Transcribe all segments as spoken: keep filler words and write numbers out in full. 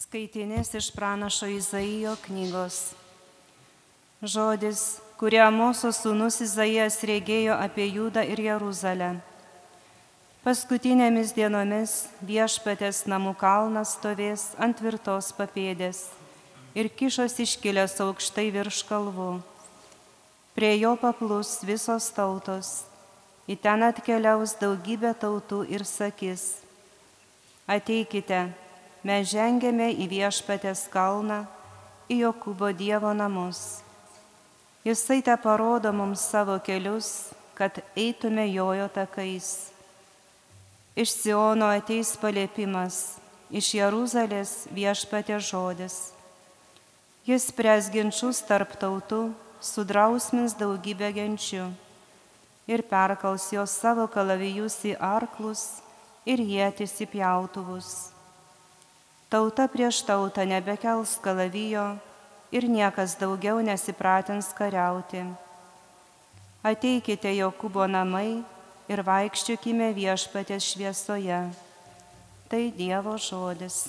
Skaitinys iš pranašo Izaijo knygos. Žodis, kurį Amoso sūnus Izaijas regėjo apie Judą ir Jeruzalę. Paskutinėmis dienomis Viešpaties namų kalnas stovės ant tvirtos papėdės ir kišos iškilęs aukštai virš kalvų. Prie jo paplus visos tautos, į ten atkeliaus daugybė tautų ir sakys: ateikite, mes žengėme į Viešpaties kalną, į Jokūbo Dievo namus. Jisai te parodo mums savo kelius, kad eitume jojo takais. Iš Siono ateis paliepimas, iš Jeruzalės Viešpaties žodis. Jis spręs ginčus tarp tautų, sudrausmins daugybę genčių ir perkals jos savo kalavijus į arklus ir ietis į pjautuvus. Tauta prieš tautą nebekels kalavijo ir niekas daugiau nesipratins kariauti. Ateikite Jokūbo namai ir vaikščiokime Viešpaties šviesoje. Tai Dievo žodis.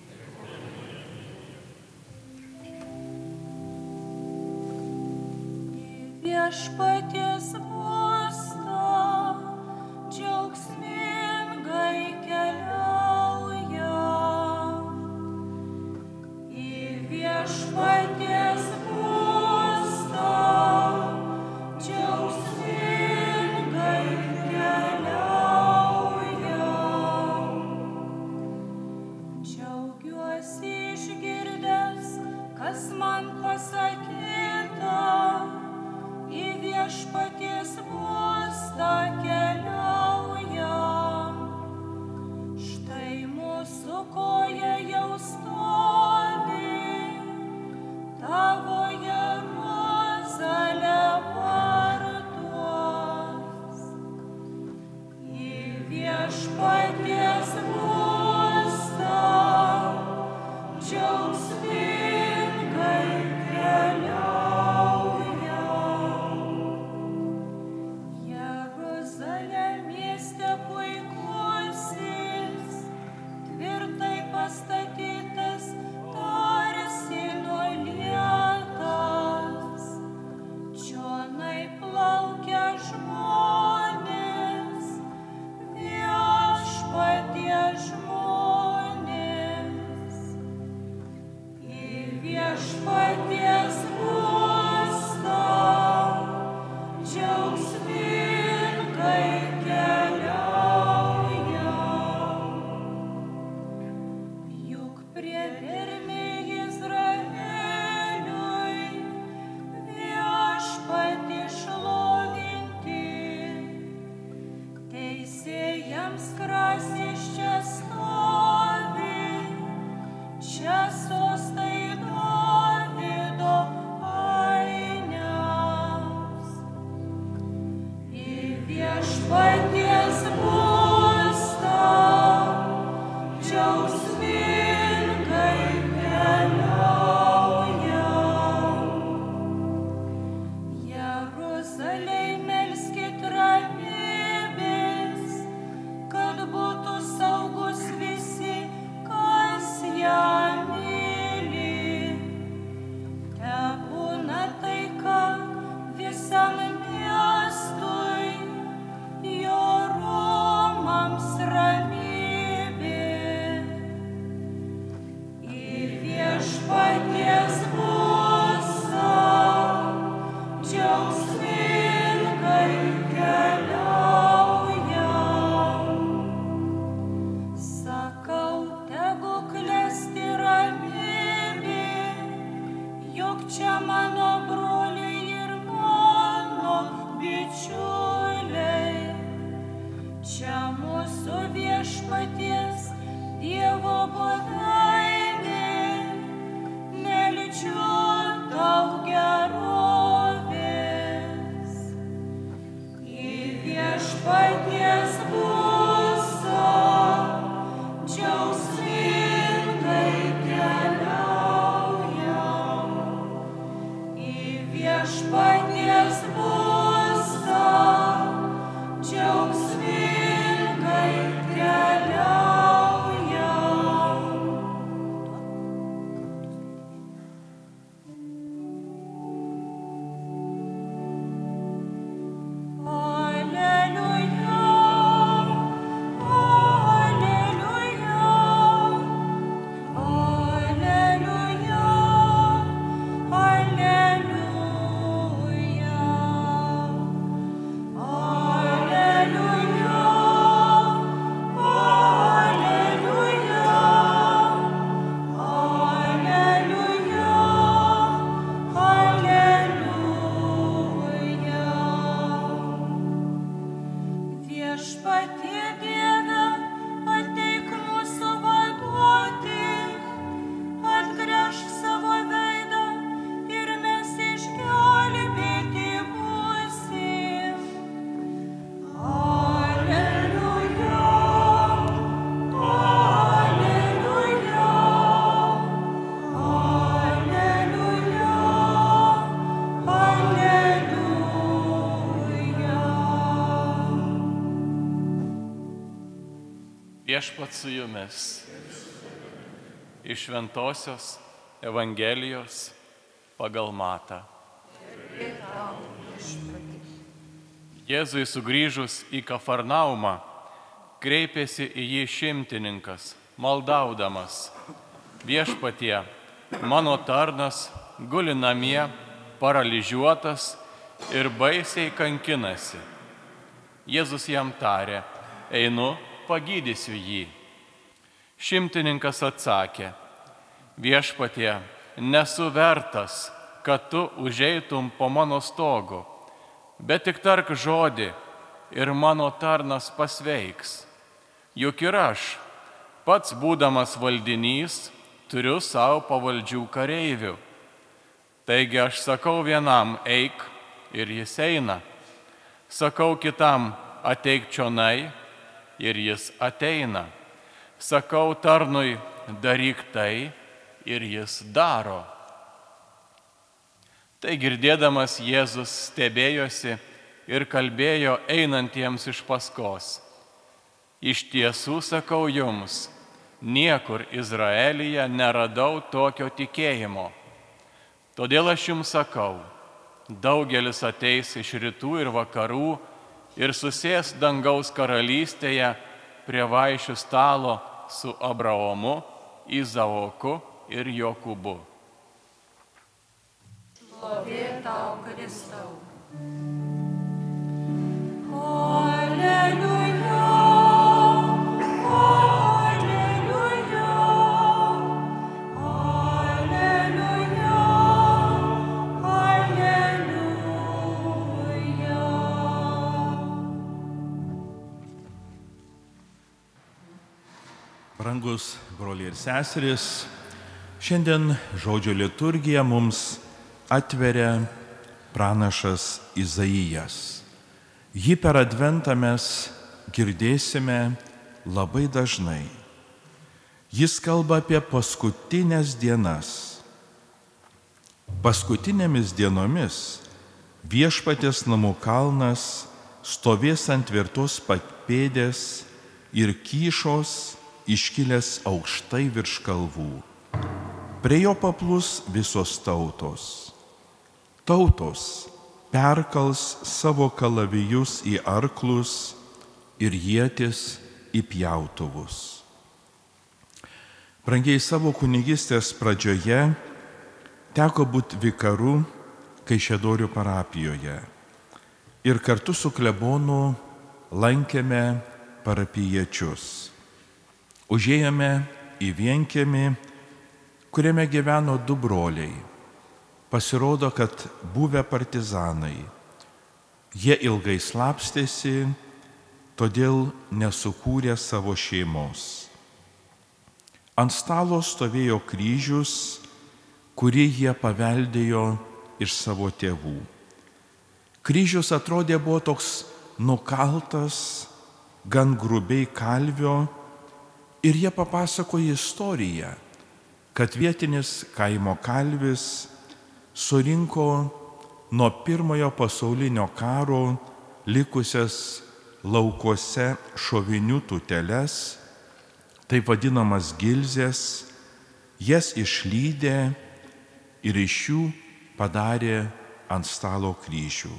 Viešpaties uosto džiaugsmingai keliauja. Į Viešpaties uosto džiaugsmingai keliauja. Džiaugiuosi išgirdęs, kas man pasakyta. Į Viešpaties uostą keliauja. Štai mūsų koja jau stovi, tavo Jeruzalė vartuos. Į Viešpaties uostą džiaugsmingai keliauja. Pastatytas tarsi nuo lietos, čionai plaukia žmonės, Viešpaties žmonės. Į Viešpaties uostą džiaugsmingai keliauja. Prie Vermė Izraeliui Viešpatį šlovinti, teisėjams krasis čia stovi, čia sostai Dovydo ainiams. Į Viešpaties uostą džiaugsmingai keliauja. Jeruzalei melskit ramybės, kad būtų saugus visi, kas ją myli. Tebūna taika visam miestui, jo rūmams ramybė. Viešpaties uostą džiaugsmingai keliauja. Sakau, tegu klesti ramybė, juk čia mano broliai ir mano bičiuliai. Čia mūsų Viešpaties Dievo buveinė. Neličiu daug gerovės. Į Viešpaties uostą džiaugsmingai keliauja. Į Viešpat su jumis. Iš Šventosios Evangelijos pagal Matą. Jėzui sugrįžus į Kafarnaumą, kreipėsi į jį šimtininkas, maldaudamas: Viešpatie, mano tarnas guli namie, paralyžiuotas ir baisiai kankinasi. Jėzus jam tarė: Einu, pagydysiu jį. Šimtininkas atsakė: Viešpatie, nesu vertas, kad tu užeitum po mano stogu, bet tik tark žodį ir mano tarnas pasveiks. Juk ir aš, pats būdamas valdinys, turiu savo pavaldžių kareivių. Taigi aš sakau vienam: eik, ir jis eina. Sakau kitam: ateik čionai, ir jis ateina. Sakau tarnui: daryk tai, ir jis daro. Tai girdėdamas Jėzus stebėjosi ir kalbėjo einantiems iš paskos: Iš tiesų sakau jums, niekur Izraelyje neradau tokio tikėjimo. Todėl aš jums sakau, daugelis ateis iš rytų ir vakarų ir susės dangaus karalystėje prie vaišių stalo su Abraomu, Izaoku ir Jokūbu. Šlovė tau, Kristau. Aleliuja, aleliuja, aleliuja, aleliuja. Brangus broliai ir seserys, šiandien žodžio liturgija mums atveria pranašas Izaijas. Jį per Adventą mes girdėsime labai dažnai. Jis kalba apie paskutinės dienas. Paskutinėmis dienomis Viešpaties namų kalnas stovės ant tvirtos papėdės ir kyšos iškilęs aukštai virš kalvų. Prie jo paplus visos tautos. Tautos perkals savo kalavijus į arklus ir ietis į pjautuvus. Brangiai, savo kunigystės pradžioje teko būti vikaru Kaišiadorių parapijoje ir kartu su klebonu lankėme parapijiečius. Užėjome į vienkiemį, kuriame gyveno du broliai. Pasirodo, kad buvę partizanai. Jie ilgai slapstėsi, todėl nesukūrė savo šeimos. Ant stalo stovėjo kryžius, kurį jie paveldėjo iš savo tėvų. Kryžius atrodė buvo toks nukaltas, gan grubiai kalvio, ir jie papasakojo istoriją, kad vietinis kaimo kalvis surinko nuo pirmojo pasaulinio karo likusias laukuose šovinių tūteles, taip vadinamas gilzes, jas išlydė ir iš jų padarė ant stalo kryžių.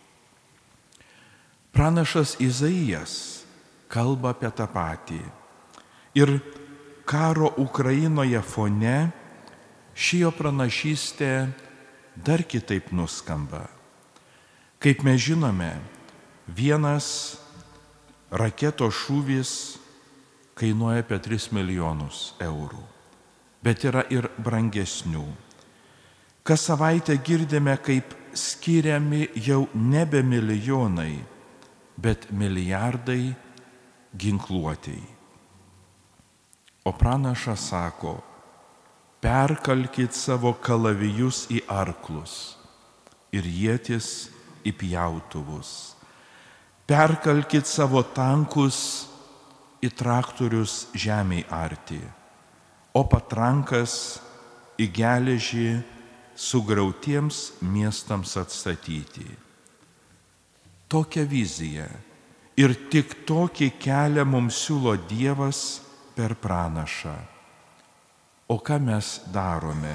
Pranašas Izaijas kalba apie tą patį. Ir karo Ukrainoje fone ši jo pranašystė dar kitaip nuskamba. Kaip mes žinome, vienas raketos šūvis kainuoja apie tris milijonus eurų, bet yra ir brangesnių. Kas savaitę girdime, kaip skiriami jau nebe milijonai, bet milijardai ginkluotei. O pranašas sako: perkalkit savo kalavijus į arklus ir ietis į pjautuvus. Perkalkit savo tankus į traktorius žemiai arti, o patrankas į geležį sugriautiems miestams atstatyti. Tokią viziją Ir tik tokį kelią mums siūlo Dievas per pranašą. O ką mes darome?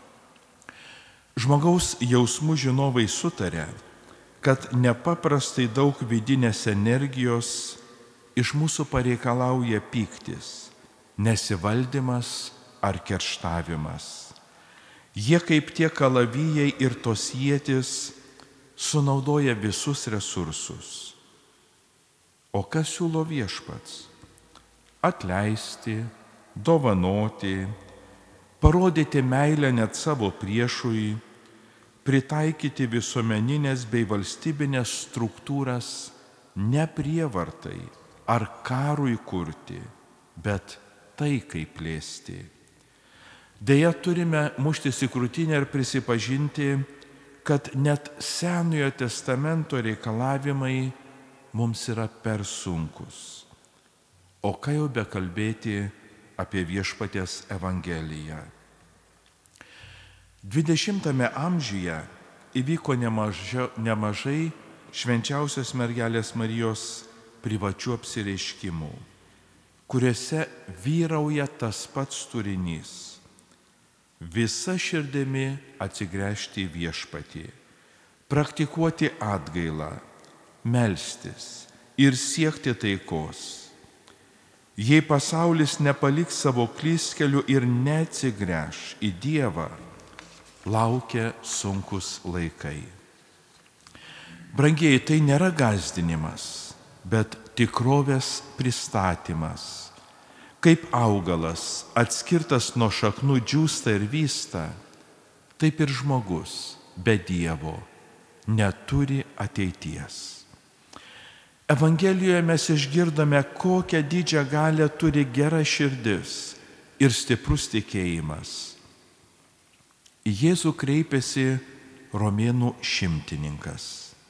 Žmogaus jausmų žinovai sutarė, kad nepaprastai daug vidinės energijos iš mūsų pareikalauja pyktis, nesivaldymas ar kerštavimas. Jie kaip tie kalavijai ir tos ietis sunaudoja visus resursus. O kas siūlo Viešpats? Atleisti, dovanoti, parodyti meilę net savo priešui, pritaikyti visuomeninės bei valstybinės struktūras ne prievartai ar karui kurti, bet taikai plėsti. Deja, turime muštis į krūtinę ir prisipažinti, kad net Senojo testamento reikalavimai mums yra per sunkus. O ką jau bekalbėti apie Viešpaties Evangeliją? dvidešimtame amžiuje įvyko nemaža, nemažai švenčiausios mergelės Marijos privačių apsireiškimų, kuriuose vyrauja tas pats turinys. Visa širdimi atsigręžti į Viešpatį, praktikuoti atgailą, melstis ir siekti taikos. Jei pasaulis nepaliks savo klystkelių ir neatsigręš į Dievą, laukia sunkus laikai. Brangieji, tai nėra gąsdinimas, bet tikrovės pristatymas. Kaip augalas atskirtas nuo šaknų džiūsta ir vysta, taip ir žmogus be Dievo neturi ateities. Evangelijoje mes išgirdome, kokią didžią galią turi gera širdis ir stiprus tikėjimas. Į Jėzų kreipėsi romėnų šimtininkas.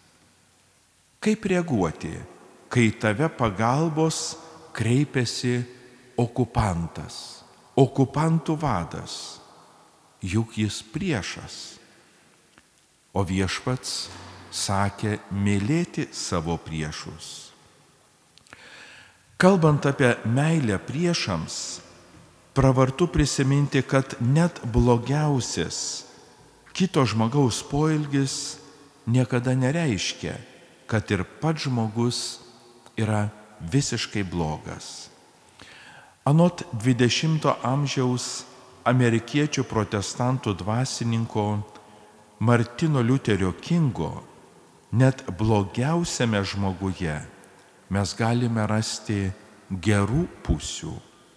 Kaip reaguoti, kai tave pagalbos kreipiasi okupantas, okupantų vadas, juk jis priešas? O Viešpats sakė mylėti savo priešus. Kalbant apie meilę priešams, pravartu prisiminti, kad net blogiausias kito žmogaus poelgis niekada nereiškia, kad ir pats žmogus yra visiškai blogas. Anot dvidešimto amžiaus amerikiečių protestantų dvasininko Martino Liuterio Kingo, net blogiausiame žmoguje mes galime rasti gerų pusių.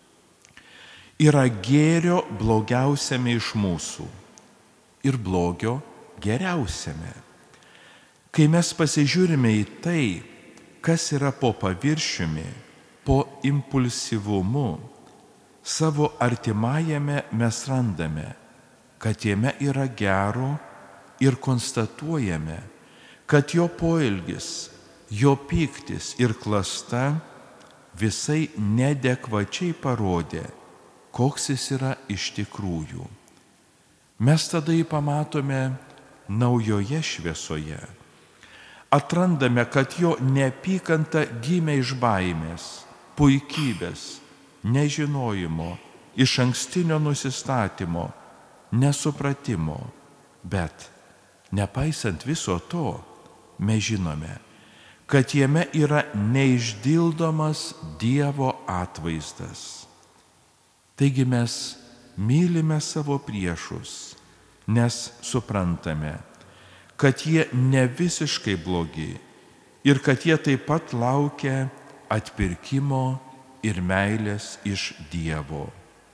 Yra gėrio blogiausiame iš mūsų ir blogio geriausiame. Kai mes pasižiūrime į tai, kas yra po paviršiumi, po impulsyvumu, savo artimajame mes randame, kad jame yra gero ir konstatuojame, kad jo poelgis, jo pyktis ir klasta visai neadekvačiai parodė, koks jis yra iš tikrųjų. Mes tada jį pamatome naujoje šviesoje. Atrandame, kad jo neapykanta gimė iš baimės, puikybės, nežinojimo, iš ankstinio nusistatymo, nesupratimo. Bet nepaisant viso to, mes žinome, kad jame yra neišdildomas Dievo atvaizdas. Taigi mes mylime savo priešus, nes suprantame, kad jie ne visiškai blogi ir kad jie taip pat laukia atpirkimo ir meilės iš Dievo.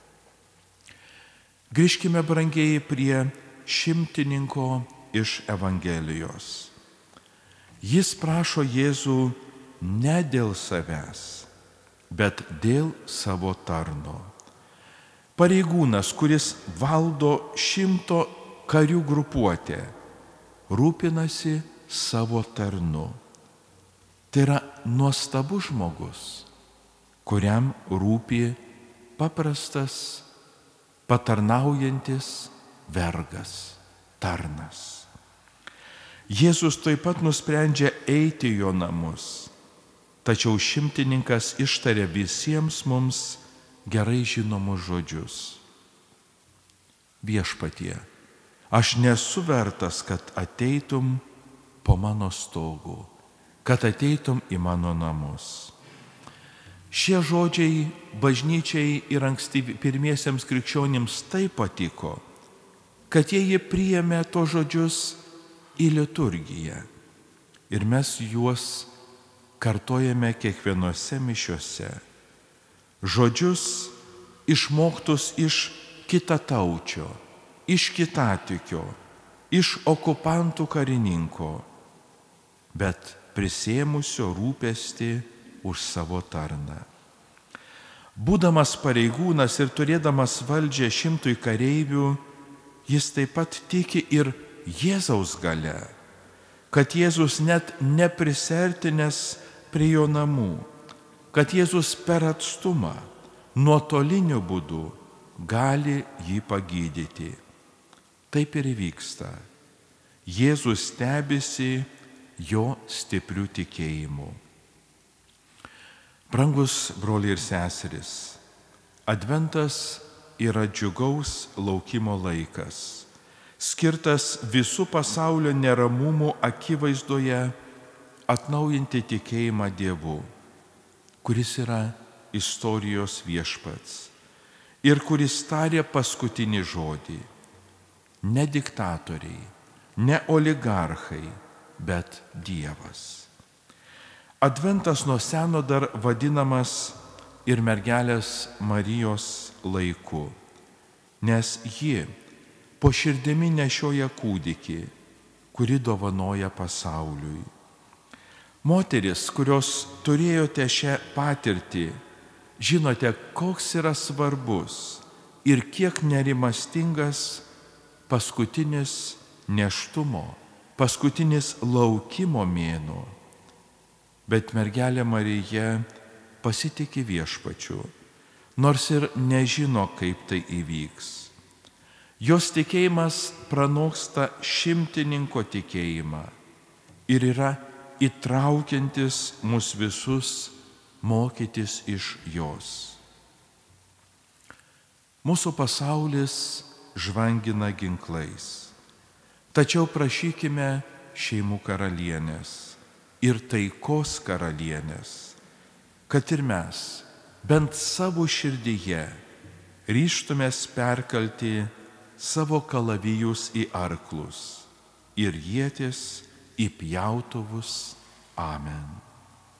Grįžkime, brangieji, prie šimtininko iš Evangelijos. Jis prašo Jėzų ne dėl savęs, bet dėl savo tarno. Pareigūnas, kuris valdo šimto karių grupuotę, rūpinasi savo tarnu. Tai yra nuostabus žmogus, kuriam rūpi paprastas, patarnaujantis vergas, tarnas. Jėzus taip pat nusprendžia eiti į jo namus. tačiau šimtininkas ištarė visiems mums gerai žinomus žodžius. Viešpatie, aš nesu vertas, kad ateitum po mano stogu, kad ateitum į mano namus. Šie žodžiai bažnyčiai ir ankstyvi pirmiesiems krikščionims taip patiko, kad jie jį priėmė to žodžius į liturgiją. Ir mes juos kartojame kiekvienose mišiose. Žodžius išmoktus iš kitataučio, iš kitatikio, iš okupantų karininko, bet prisėmusio rūpestį už savo tarną. Būdamas pareigūnas ir turėdamas valdžią šimtui kareivių, jis taip pat tiki ir Jėzaus galia, kad Jėzus net neprisertinęs prie jo namų, kad Jėzus per atstumą, nuotoliniu būdu gali jį pagydyti. Taip ir vyksta. Jėzus stebisi jo stipriu tikėjimu. Brangus broliai ir seserys, Adventas yra džiugaus laukimo laikas, skirtas visų pasaulio neramumų akivaizdoje atnaujinti tikėjimą Dievu, kuris yra istorijos viešpats ir kuris tarė paskutinį žodį. Ne diktatoriai, ne oligarchai, bet Dievas. Adventas nuo seno dar vadinamas ir mergelės Marijos laiku, nes ji po širdimi nešioja kūdikį, kuri dovanoja pasauliui. Moteris, kurios turėjote šią patirtį, žinote, koks yra svarbus ir kiek nerimastingas paskutinis nėštumo, paskutinis laukimo mėnuo. Bet mergelė Marija pasitiki viešpačiu, nors ir nežino, kaip tai įvyks. Jos tikėjimas pranoksta šimtininko tikėjimą ir yra įtraukiantis mus visus mokytis iš jos. Mūsų pasaulis žvangina ginklais, tačiau prašykime šeimų karalienės ir taikos karalienės, kad ir mes bent savo širdyje ryžtumės perkelti savo kalavijus į arklus ir ietis į pjautuvus. Amen.